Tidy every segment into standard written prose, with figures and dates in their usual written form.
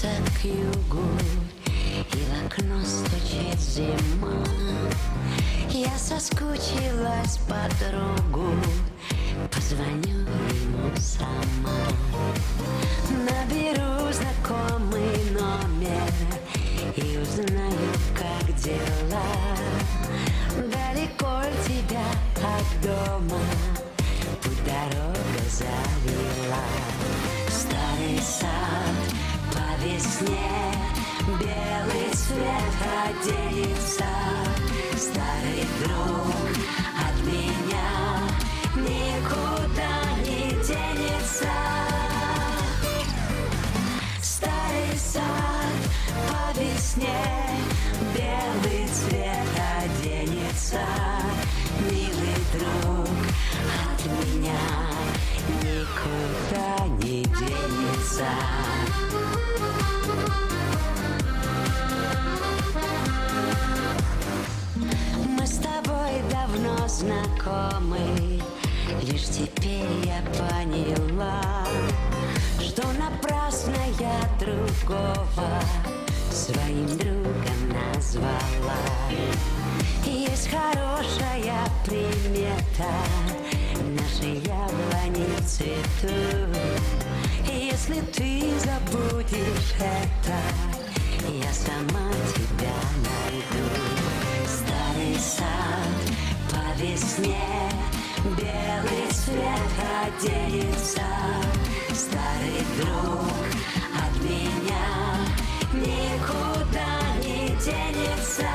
солнце к югу, и в окно стучит зима. Я соскучилась по другу, позвоню ему сама. Наберу знакомый номер и узнаю, как дела. Далеко от тебя от дома путь дорога завела. Старый сад по весне белый цвет оденется. Старый друг от меня никуда не денется. Старый сад по весне белый цвет оденется. Милый друг от меня никуда не денется. Мы с тобой давно знакомы, лишь теперь я поняла, что напрасно я другого своим другом назвала. Есть хорошая примета, наши яблони цветут. Если ты забудешь это, я сама тебя найду. Старый сад по весне белый цвет оденется. Старый друг от меня никуда не денется.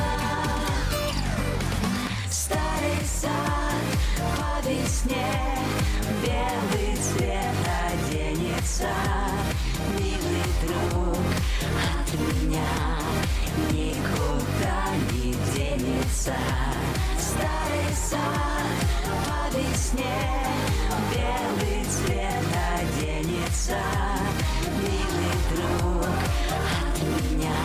Старый сад по весне белый цвет оденется. Милый друг от меня никуда не денется. Старый сад по весне белый цвет оденется. Милый друг от меня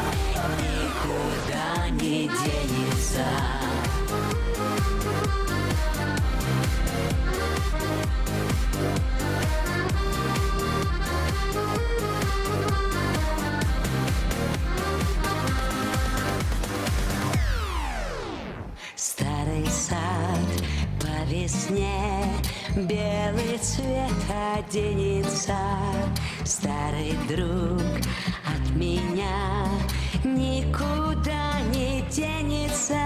никуда не денется. Старый сад по весне белый цвет оденется. Старый друг от меня никуда не денется.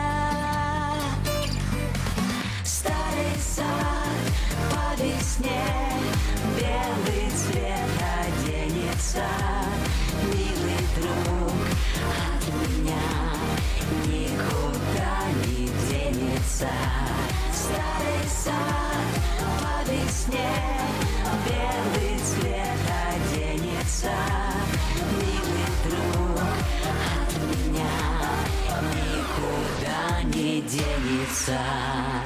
Старый сад по весне белый цвет оденется. Милый друг от меня никуда не денется. Старый сад по весне белый цвет оденется. Милый друг от меня никуда не денется.